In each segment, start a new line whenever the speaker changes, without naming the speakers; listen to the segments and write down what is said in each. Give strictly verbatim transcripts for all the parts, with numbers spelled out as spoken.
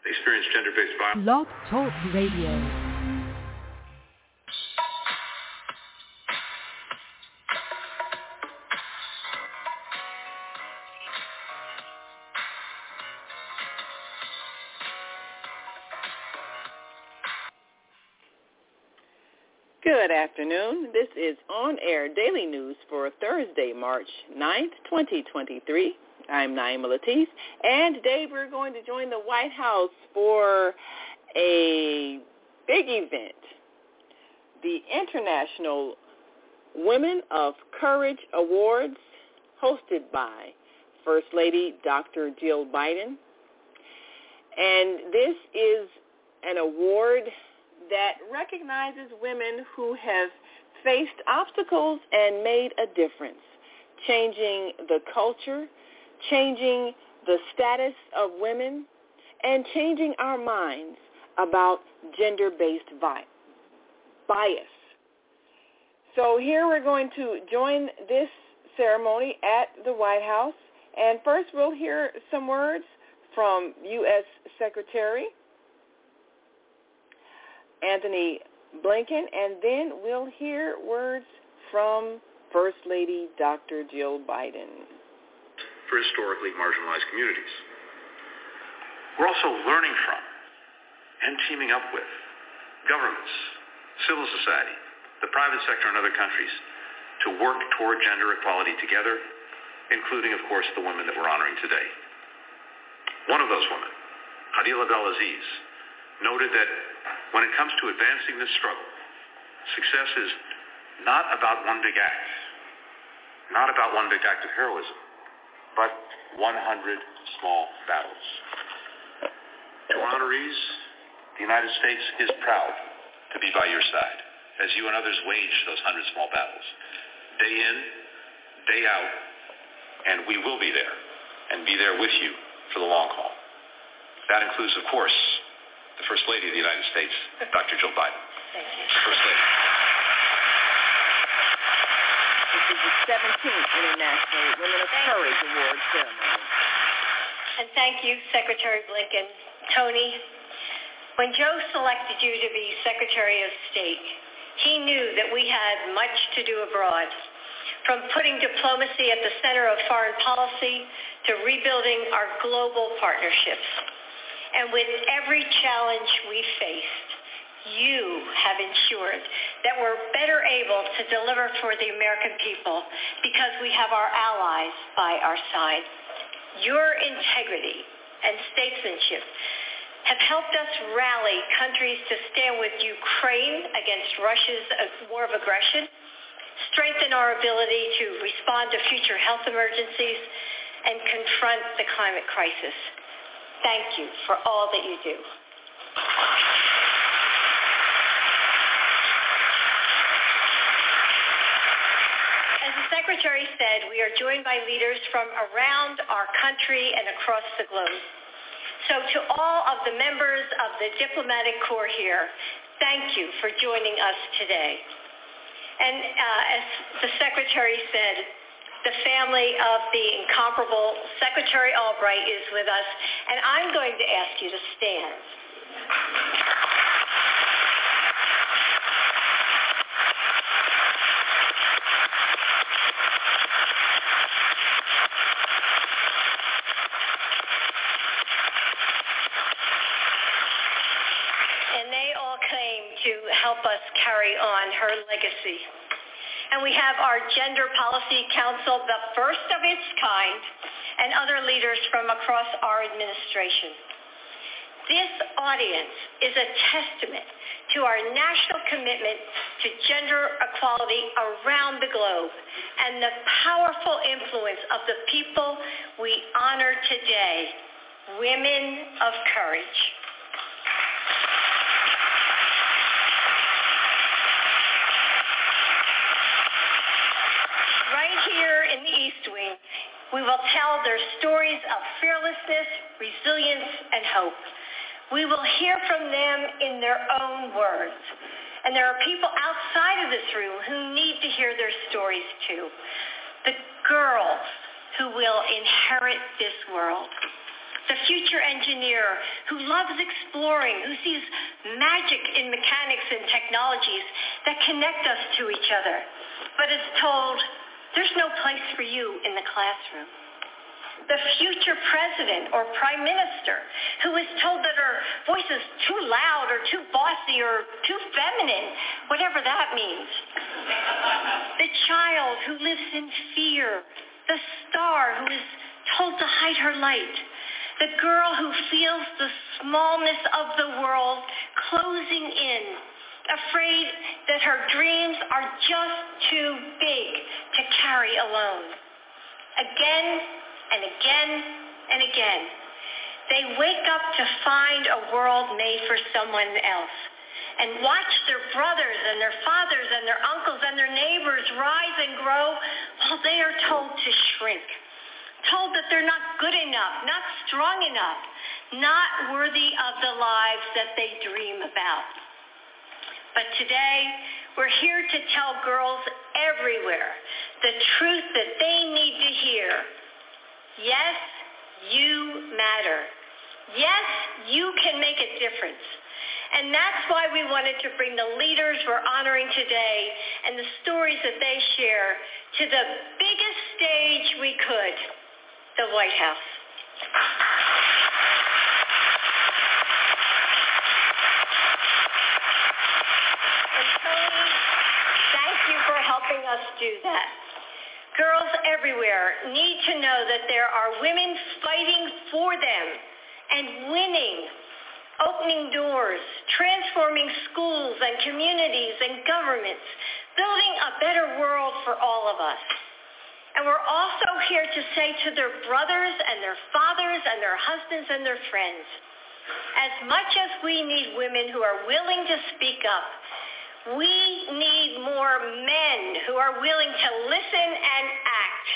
experience gender-based violence.
Blog Talk Radio.
Good afternoon. This is On Air Daily News for Thursday, March ninth, twenty twenty-three. I'm Naima Latif, and today we're going to join the White House for a big event, the International Women of Courage Awards, hosted by First Lady Doctor Jill Biden. And this is an award that recognizes women who have faced obstacles and made a difference, changing the culture, changing the status of women, and changing our minds about gender-based vi- bias. So here we're going to join this ceremony at the White House, and first we'll hear some words from U S Secretary Antony Blinken, and then we'll hear words from First Lady Doctor Jill Biden.
For historically marginalized communities. We're also learning from and teaming up with governments, civil society, the private sector, and other countries to work toward gender equality together, including, of course, the women that we're honoring today. One of those women, Hadil Abdelaziz, noted that when it comes to advancing this struggle, success is not about one big act, not about one big act of heroism, but one hundred small battles. To honorees, the United States is proud to be by your side as you and others wage those one hundred small battles, day in, day out, and we will be there and be there with you for the long haul. That includes, of course, the First Lady of the United States, Doctor Jill Biden.
Thank you.
First Lady.
This is the seventeenth International Women of Courage Award ceremony.
And thank you, Secretary Blinken. Tony, when Joe selected you to be Secretary of State, he knew that we had much to do abroad, from putting diplomacy at the center of foreign policy to rebuilding our global partnerships. And with every challenge we faced, you have ensured that we're better able to deliver for the American people because we have our allies by our side. Your integrity and statesmanship have helped us rally countries to stand with Ukraine against Russia's war of aggression, strengthen our ability to respond to future health emergencies, and confront the climate crisis. Thank you for all that you do. As the Secretary said, we are joined by leaders from around our country and across the globe. So to all of the members of the diplomatic corps here, thank you for joining us today. And uh, as the Secretary said, the family of the incomparable Secretary Albright is with us, and I'm going to ask you to stand. And they all came to help us carry on her legacy. And we have our Gender Policy Council, the first of its kind, and other leaders from across our administration. This audience is a testament to our national commitment to gender equality around the globe and the powerful influence of the people we honor today, women of courage. In the East Wing, we will tell their stories of fearlessness, resilience, and hope. We will hear from them in their own words. And there are people outside of this room who need to hear their stories too. The girls who will inherit this world. the future engineer who loves exploring, who sees magic in mechanics and technologies that connect us to each other, but is told, there's no place for you in the classroom. The future president or prime minister who is told that her voice is too loud or too bossy or too feminine, whatever that means. The child who lives in fear. The star who is told to hide her light. The girl who feels the smallness of the world closing in, afraid that her dreams are just too big to carry alone. Again and again and again, they wake up to find a world made for someone else and watch their brothers and their fathers and their uncles and their neighbors rise and grow while they are told to shrink. Told that they're not good enough, not strong enough, not worthy of the lives that they dream about. But today, we're here to tell girls everywhere the truth that they need to hear. Yes, you matter. Yes, you can make a difference. And that's why we wanted to bring the leaders we're honoring today and the stories that they share to the biggest stage we could. The White House. And Tony, thank you for helping us do that. Girls everywhere need to know that there are women fighting for them and winning, opening doors, transforming schools and communities and governments, building a better world for all of us. And we're also here to say to their brothers and their fathers and their husbands and their friends, as much as we need women who are willing to speak up, we need more men who are willing to listen and act.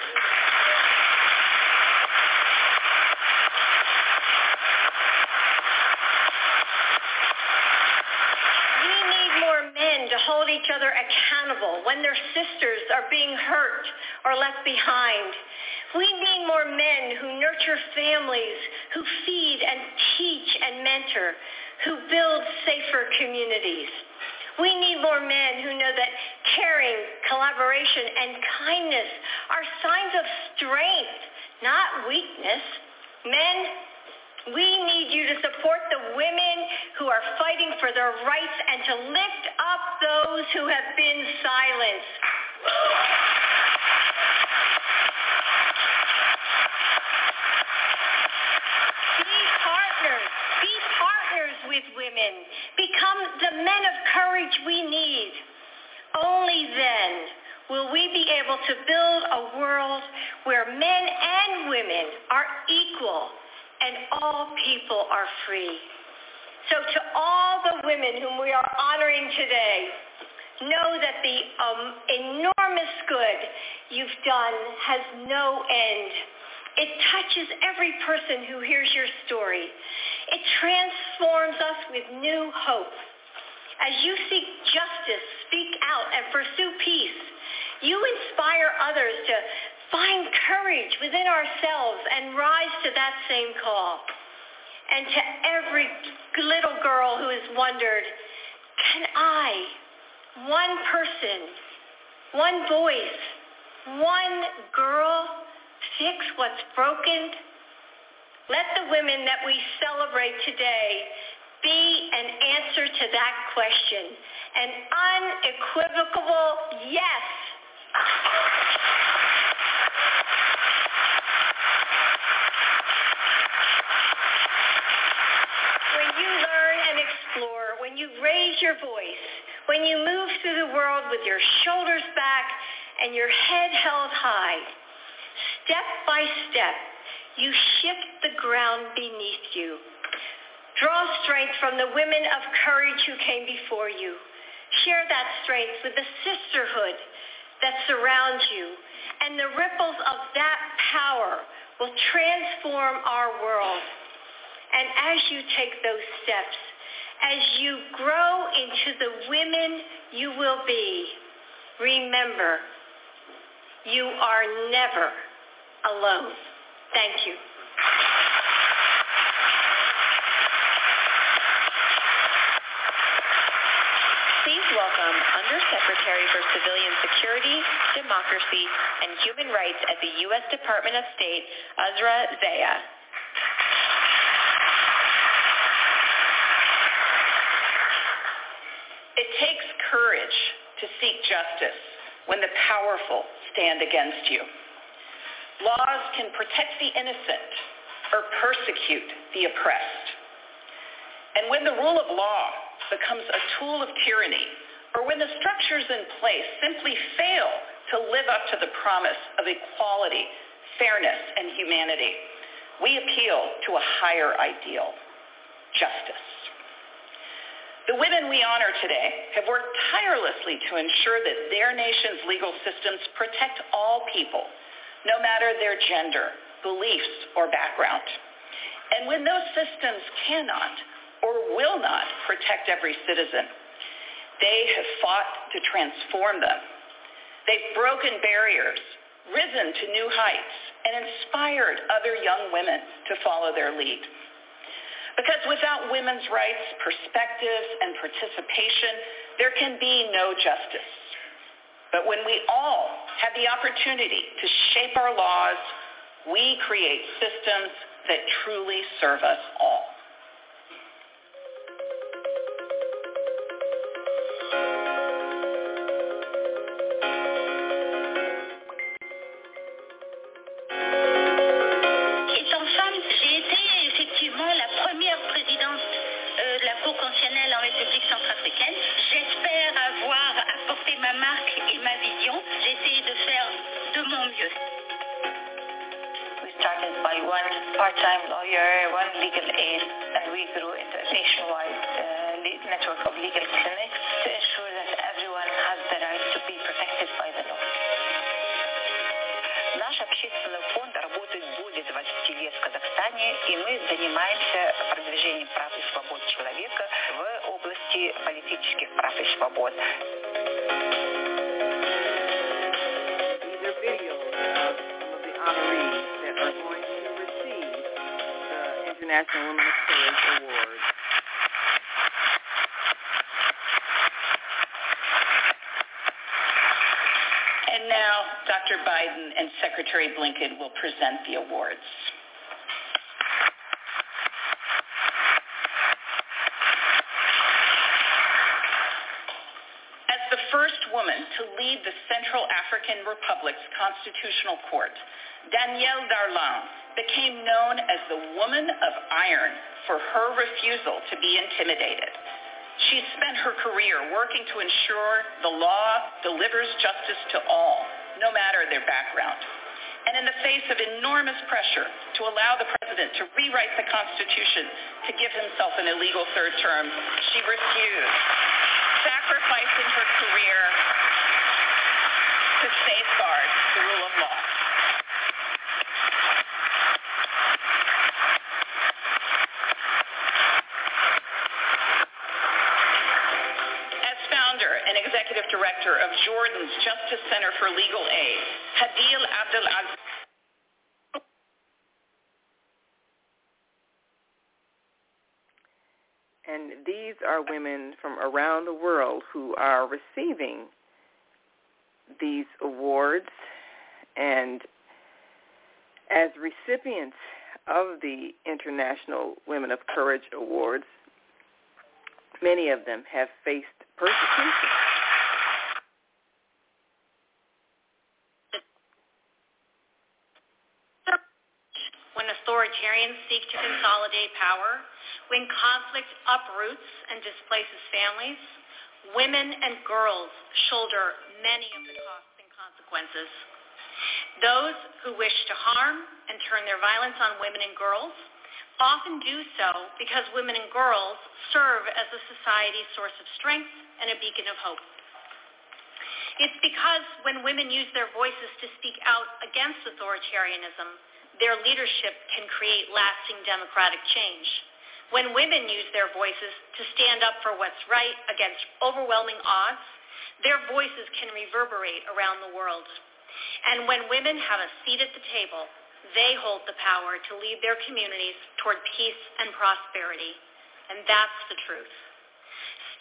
We need more men to hold each other accountable when their sisters are being hurt or left behind. We need more men who nurture families, who feed and teach and mentor, who build safer communities. We need more men who know that caring, collaboration, and kindness are signs of strength, not weakness. Men, we need you to support the women who are fighting for their rights and to lift up those who have been silenced. With women, become the men of courage we need. Only then will we be able to build a world where men and women are equal and all people are free. So to all the women whom we are honoring today, know that the um, enormous good you've done has no end. It touches every person who hears your story. It transforms us with new hope. As you seek justice, speak out, and pursue peace, you inspire others to find courage within ourselves and rise to that same call. And to every little girl who has wondered, can I, one person, one voice, one girl, fix what's broken? Let the women that we celebrate today be an answer to that question, an unequivocal yes. When you learn and explore, when you raise your voice, when you move through the world with your shoulders back and your head held high, step by step, you shift the ground beneath you. Draw strength from the women of courage who came before you. Share that strength with the sisterhood that surrounds you, and the ripples of that power will transform our world. And as you take those steps, as you grow into the women you will be, remember, you are never alone. Thank you.
welcome Undersecretary for Civilian Security, Democracy, and Human Rights at the U S Department of State, Azra Zaya.
It takes courage to seek justice when the powerful stand against you. Laws can protect the innocent or persecute the oppressed. And when the rule of law becomes a tool of tyranny, or when the structures in place simply fail to live up to the promise of equality, fairness, and humanity, we appeal to a higher ideal, justice. The women we honor today have worked tirelessly to ensure that their nation's legal systems protect all people, no matter their gender, beliefs, or background. And when those systems cannot or will not protect every citizen, they have fought to transform them. They've broken barriers, risen to new heights, and inspired other young women to follow their lead. Because without women's rights, perspectives, and participation, there can be no justice. But when we all have the opportunity to shape our laws, we create systems that truly serve us all.
Part-time lawyer, one legal aid, and we grew into a nationwide uh, network of legal clinics to ensure that everyone has the right to be protected by the law.
Наш общественный фонд работает более двадцати лет в Казахстане, и мы занимаемся продвижением прав и свобод человека в области политических прав и свобод.
These are videos of some of the honorees that are going to International Women of Courage Award.
And now, Doctor Biden and Secretary Blinken will present the awards. As the first woman to lead the Central African Republic's Constitutional Court, Danielle Darlan became known as the Woman of Iron for her refusal to be intimidated. She spent her career working to ensure the law delivers justice to all, no matter their background. And in the face of enormous pressure to allow the president to rewrite the Constitution to give himself an illegal third term, she refused, sacrificing her career to safeguard the rule of law. Executive Director of Jordan's Justice Center for Legal Aid, Hadil Abdel Aziz.
And these are women from around the world who are receiving these awards. And as recipients of the International Women of Courage Awards, many of them have faced persecution.
When authoritarians seek to consolidate power, when conflict uproots and displaces families, women and girls shoulder many of the costs and consequences. Those who wish to harm and turn their violence on women and girls often do so because women and girls serve as a society's source of strength and a beacon of hope. It's because when women use their voices to speak out against authoritarianism, their leadership can create lasting democratic change. When women use their voices to stand up for what's right against overwhelming odds, their voices can reverberate around the world. And when women have a seat at the table, they hold the power to lead their communities toward peace and prosperity. And that's the truth.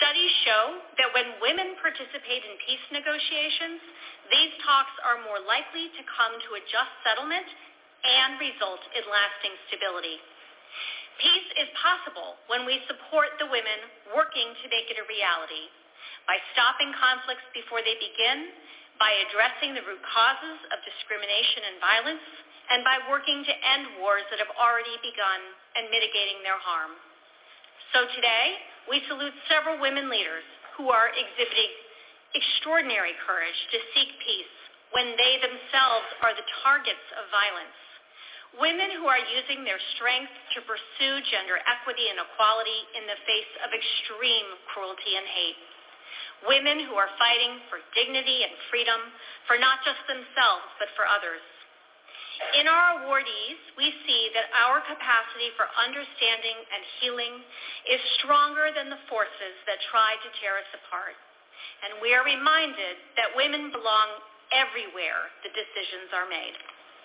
Studies show that when women participate in peace negotiations, these talks are more likely to come to a just settlement and result in lasting stability. Peace is possible when we support the women working to make it a reality, by stopping conflicts before they begin, by addressing the root causes of discrimination and violence, and by working to end wars that have already begun and mitigating their harm. So today, we salute several women leaders who are exhibiting extraordinary courage to seek peace when they themselves are the targets of violence. Women who are using their strength to pursue gender equity and equality in the face of extreme cruelty and hate. Women who are fighting for dignity and freedom for not just themselves, but for others. In our awardees, we see that our capacity for understanding and healing is stronger than the forces that try to tear us apart. And we are reminded that women belong everywhere the decisions are made.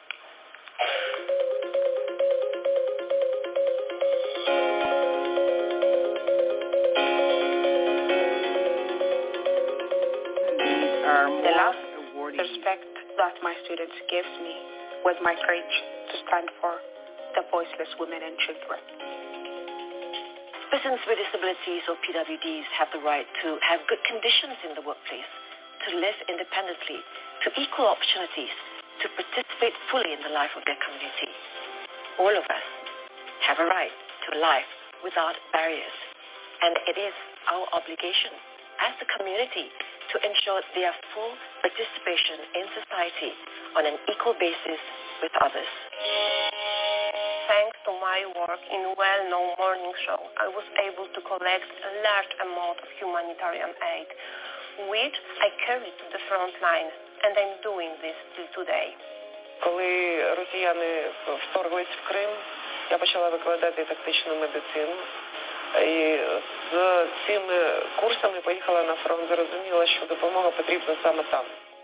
The last respect that my students gave me was my courage to stand for the voiceless women and children.
Persons with disabilities or P W Ds have the right to have good conditions in the workplace, to live independently, to equal opportunities, to participate fully in the life of their community. All of us have a right to a life without barriers, and it is our obligation as the community to ensure their full participation in society on an equal basis with others.
Thanks to my work in well-known morning show, I was able to collect a large amount of humanitarian aid, which I carried to the front line, and I'm doing this till today.
Коли росіяни вторглись в Крим, я почала викладати тактичну медицину. І з цими курсами поїхала на фронт, зрозуміла, що допомога потрібна саме там.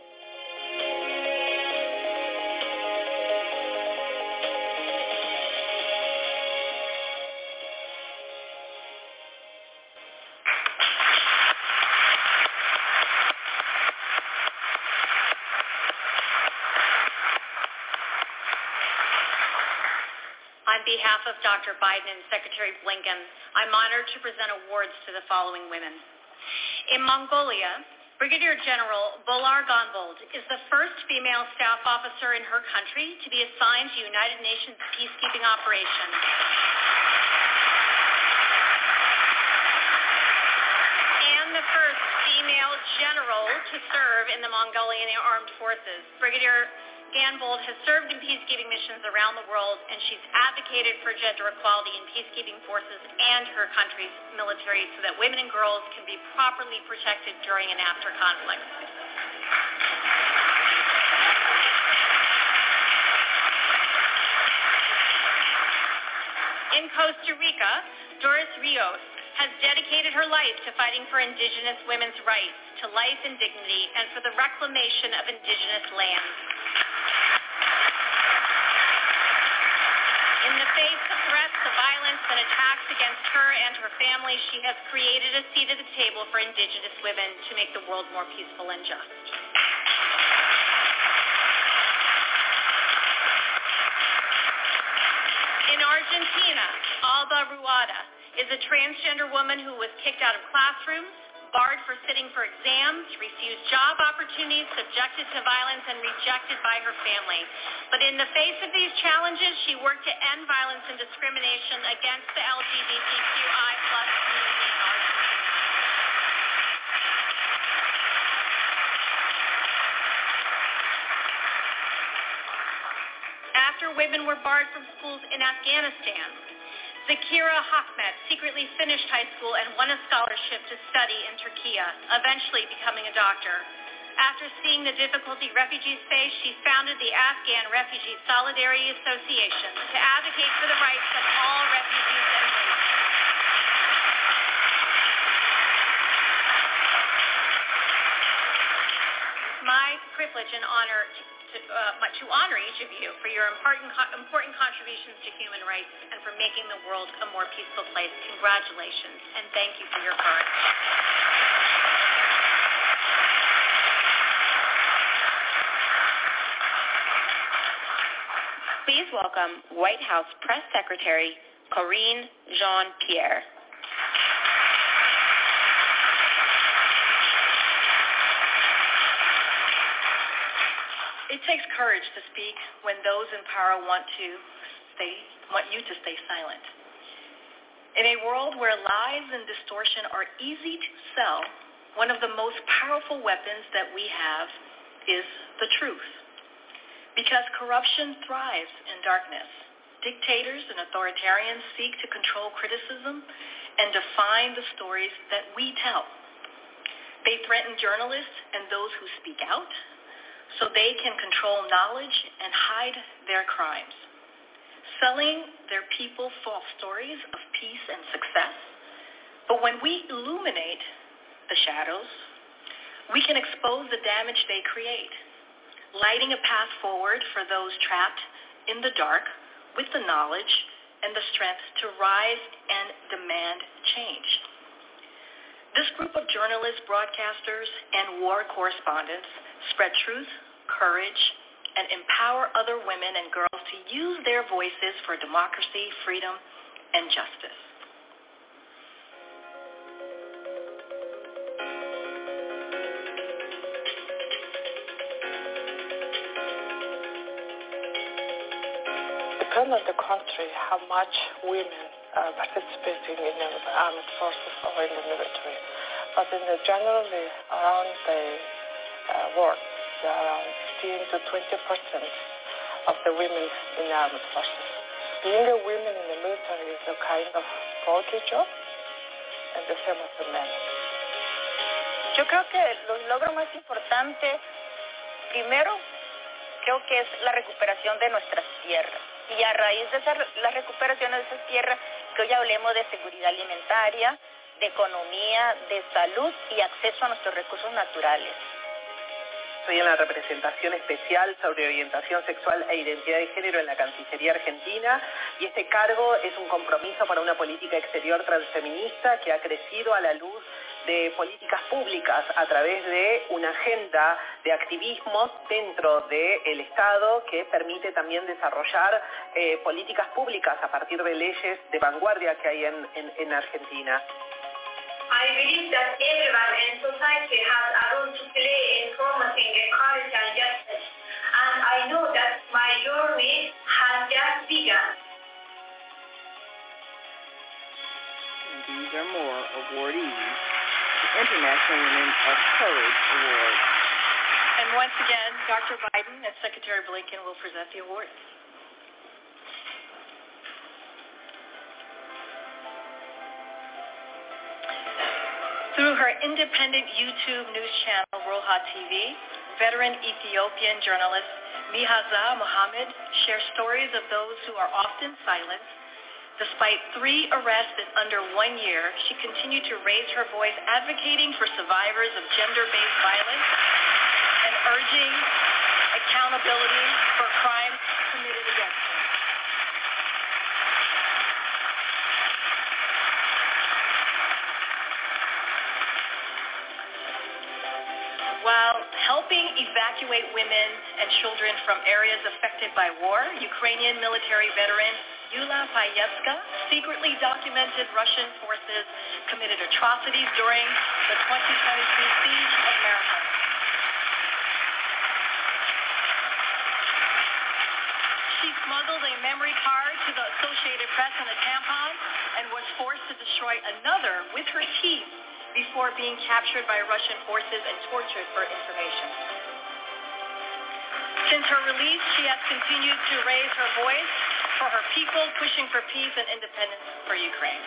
On behalf of Doctor Biden and Secretary Blinken, I'm honored to present awards to the following women. In Mongolia, Brigadier General Bolar Gonbold is the first female staff officer in her country to be assigned to United Nations peacekeeping operations. And the first female general to serve in the Mongolian Armed Forces. Brigadier Gonbold has served in peacekeeping missions around the world, and she's advocated for gender equality in peacekeeping forces and her country's military so that women and girls can be properly protected during and after conflict. In Costa Rica, Doris Rios has dedicated her life to fighting for indigenous women's rights to life and dignity and for the reclamation of indigenous lands. In the face of threats of violence and attacks against her and her family, she has created a seat at the table for indigenous women to make the world more peaceful and just. In Argentina, Alba Ruada is a transgender woman who was kicked out of classrooms, barred for sitting for exams, refused job opportunities, subjected to violence, and rejected by her family. But in the face of these challenges, she worked to end violence and discrimination against the L G B T Q I plus community in Argentina. After women were barred from schools in Afghanistan, Zakira Hakmet secretly finished high school and won a scholarship to study in Turkey, eventually becoming a doctor. After seeing the difficulty refugees face, she founded the Afghan Refugee Solidarity Association to advocate for the rights of all refugees and women. My privilege and honor to, uh, to honor each of you for your important, important contributions to human rights and for making the world a more peaceful place. Congratulations, and thank you for your courage.
Please welcome White House Press Secretary Karine Jean-Pierre.
It takes courage to speak when those in power want to stay, want you to stay silent. In a world where lies and distortion are easy to sell, one of the most powerful weapons that we have is the truth. Because corruption thrives in darkness. Dictators and authoritarians seek to control criticism and define the stories that we tell. They threaten journalists and those who speak out, so they can control knowledge and hide their crimes, selling their people false stories of peace and success. But when we illuminate the shadows, we can expose the damage they create, lighting a path forward for those trapped in the dark with the knowledge and the strength to rise and demand change. This group of journalists, broadcasters, and war correspondents spread truth, courage, and empower other women and girls to use their voices for democracy, freedom, and justice.
Depends on the country how much women are participating in the armed forces or in the military. But in the generally around the uh, world, there are around fifteen to twenty percent of the women in the armed forces. Being a woman in the military is a kind of poultry job, and the same as the men.
Yo creo que los logros más importantes, primero, creo que es la recuperación de nuestras tierras. Y a raíz de esa, la recuperación de esas tierras, que hoy hablemos de seguridad alimentaria, de economía, de salud y acceso a nuestros recursos naturales.
Soy en la representación especial sobre orientación sexual e identidad de género en la Cancillería Argentina y este cargo es un compromiso para una política exterior transfeminista que ha crecido a la luz de políticas públicas a través de una agenda de activismos dentro del Estado que permite también desarrollar eh, políticas públicas a partir de leyes de vanguardia que hay en, en, en Argentina.
I believe that everyone in society has a role to play in promoting equality and justice, and I know that my journey has just begun.
And these are more awardees, the International Women of Courage Award.
And once again, Doctor Biden and Secretary Blinken will present the awards. Through her independent YouTube news channel, Roha T V, veteran Ethiopian journalist Mihaza Mohammed shares stories of those who are often silenced. Despite three arrests in under one year, she continued to raise her voice advocating for survivors of gender-based violence and urging accountability for crimes committed against them. While helping evacuate women and children from areas affected by war, Ukrainian military veteran Yulia Payevska secretly documented Russian forces committed atrocities during the twenty twenty-three siege of Mariupol. She smuggled a memory card to the Associated Press and a tampon and was forced to destroy another with her teeth before being captured by Russian forces and tortured for information. Since her release, she has continued to raise her voice for her people, pushing for peace and independence for Ukraine.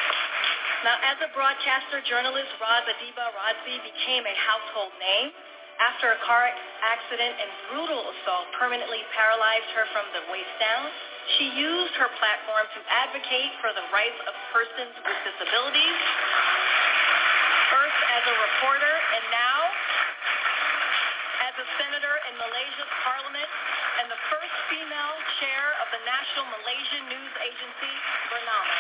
Now, as a broadcaster, journalist Roz Adiba Radzi became a household name After a car accident and brutal assault permanently paralyzed her from the waist down, she used her platform to advocate for the rights of persons with disabilities, first as a reporter and now as a senator in Malaysia's parliament and the first female chair of the National Malaysian News Agency, Bernama.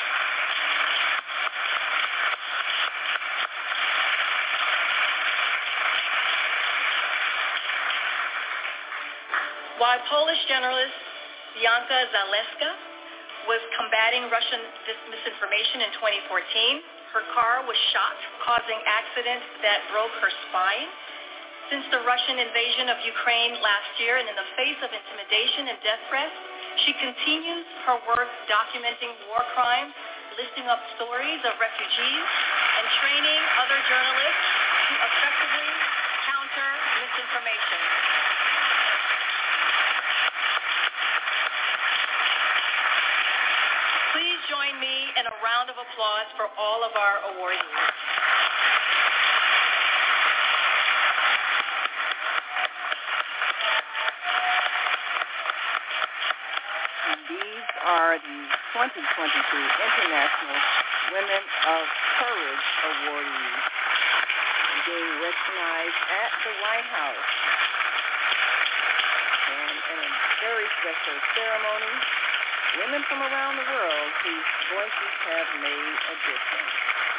While Polish journalist Bianca Zaleska was combating Russian dis- misinformation in twenty fourteen, her car was shot, causing accident that broke her spine. Since the Russian invasion of Ukraine last year and in the face of intimidation and death threats, she continues her work documenting war crimes, listing up stories of refugees, and training other journalists to effectively counter misinformation. Please join me in a round of applause for all of our awardees.
And these are the twenty twenty-two International Women of Courage awardees being recognized at the White House. And in a very special ceremony, women from around the world whose voices have made a difference.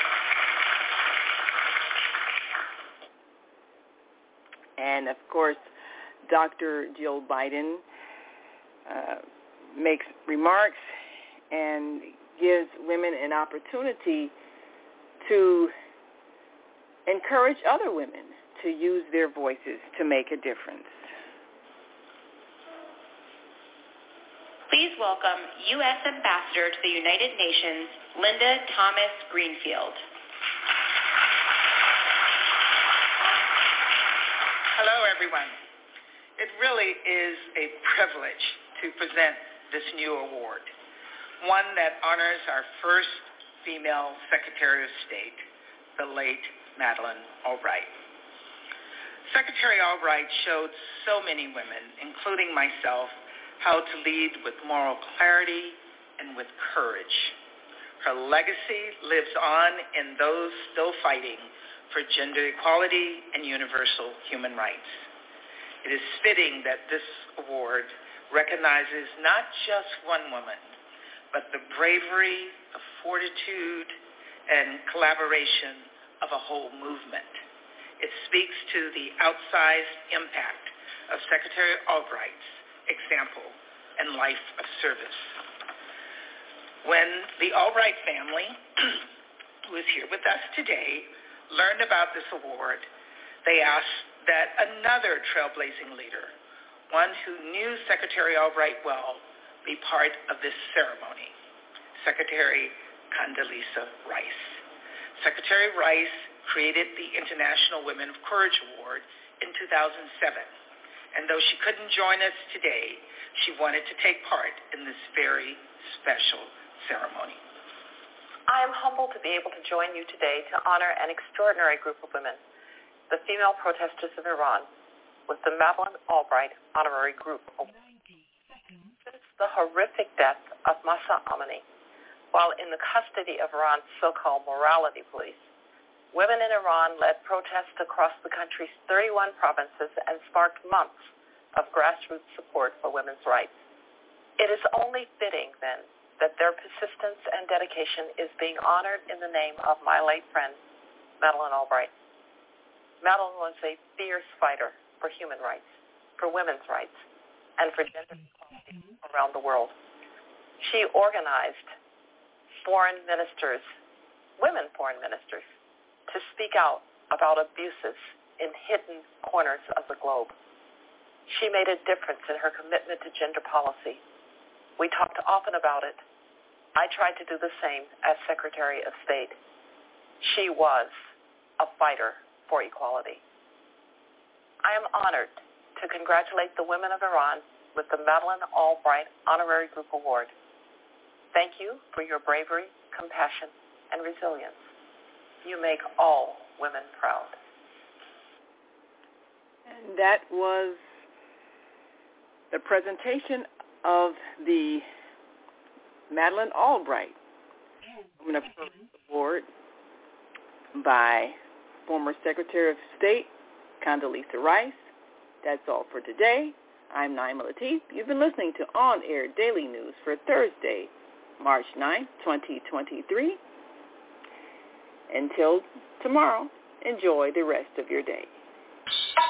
And, of course, Doctor Jill Biden uh, makes remarks and gives women an opportunity to encourage other women to use their voices to make a difference.
Please welcome U S Ambassador to the United Nations, Linda Thomas Greenfield.
Hello, everyone. It really is a privilege to present this new award, one that honors our first female Secretary of State, the late Madeleine Albright. Secretary Albright showed so many women, including myself, how to lead with moral clarity and with courage. Her legacy lives on in those still fighting for gender equality and universal human rights. It is fitting that this award recognizes not just one woman, but the bravery, the fortitude, and collaboration of a whole movement. It speaks to the outsized impact of Secretary Albright's example and life of service. When the Albright family, who is here with us today, learned about this award, they asked that another trailblazing leader, one who knew Secretary Albright well, be part of this ceremony, Secretary Condoleezza Rice. Secretary Rice created the International Women of Courage Award in two thousand seven. And though she couldn't join us today, she wanted to take part in this very special ceremony.
I am humbled to be able to join you today to honor an extraordinary group of women, the female protesters of Iran, with the Madeleine Albright Honorary Group Award. Since the horrific death of Mahsa Amini, while in the custody of Iran's so-called morality police, women in Iran led protests across the country's thirty-one provinces and sparked months of grassroots support for women's rights. It is only fitting, then, that their persistence and dedication is being honored in the name of my late friend, Madeleine Albright. Madeleine was a fierce fighter for human rights, for women's rights, and for gender equality around the world. She organized foreign ministers, women foreign ministers, to speak out about abuses in hidden corners of the globe. She made a difference in her commitment to gender policy. We talked often about it. I tried to do the same as Secretary of State. She was a fighter for equality. I am honored to congratulate the women of Iran with the Madeleine Albright Honorary Group Award. Thank you for your bravery, compassion, and resilience. You make all women proud.
And that was the presentation of the Madeleine Albright Women of Purpose Award by former Secretary of State Condoleezza Rice. That's all for today. I'm Naima Latif. You've been listening to On Air Daily News for Thursday, March ninth, twenty twenty-three. Until tomorrow, enjoy the rest of your day.